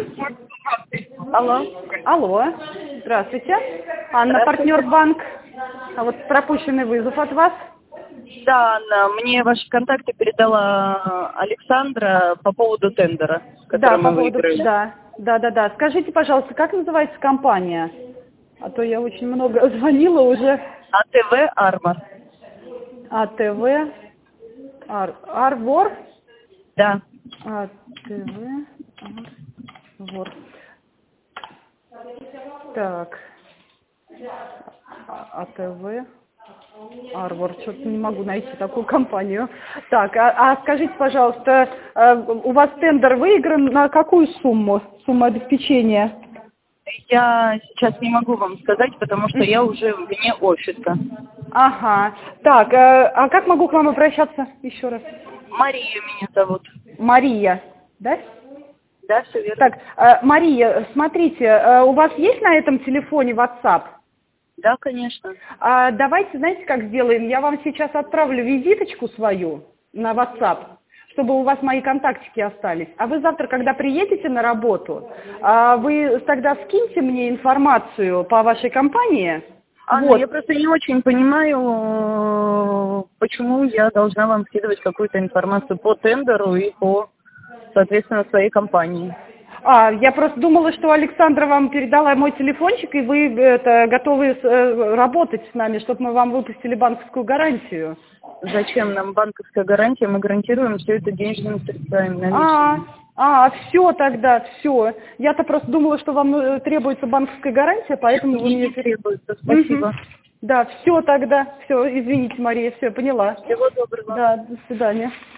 Алло. Алло. Здравствуйте. Анна, партнер-банк. А вот пропущенный вызов от вас. Да, Анна, мне ваши контакты передала Александра по поводу тендера, который мы выиграли. Да. Скажите, пожалуйста, как называется компания? А то я очень много звонила уже. АТВ «Армор». АТВ «Арвор»? Да. АТВ «Арвор». Так. АТВ «Арвор». Что-то не могу найти такую компанию. Так, а скажите, пожалуйста, у вас тендер выигран на какую сумму? Сумма обеспечения? Я сейчас не могу вам сказать, потому что я уже вне офиса. Ага. Так, а как могу к вам обращаться еще раз? Мария меня зовут. Мария, да? Да, все верно. Так, Мария, смотрите, у вас есть на этом телефоне WhatsApp? Да, конечно. Давайте, знаете, как сделаем? Я вам сейчас отправлю визиточку свою на WhatsApp, чтобы у вас мои контактики остались. А вы завтра, когда приедете на работу, вы тогда скиньте мне информацию по вашей компании. Анна, Вот. я просто не очень понимаю, почему я должна вам скидывать какую-то информацию по тендеру и по, соответственно, своей компании. Я просто думала, что Александра вам передала мой телефончик, и вы готовы работать с нами, чтобы мы вам выпустили банковскую гарантию. Зачем нам банковская гарантия? Мы гарантируем все это денежными средствами наличными. Все тогда, все. Я-то просто думала, что вам требуется банковская гарантия, поэтому вы мне... Не требуется, спасибо. Да, все тогда, все, извините, Мария, все, поняла. Всего доброго. Да, до свидания.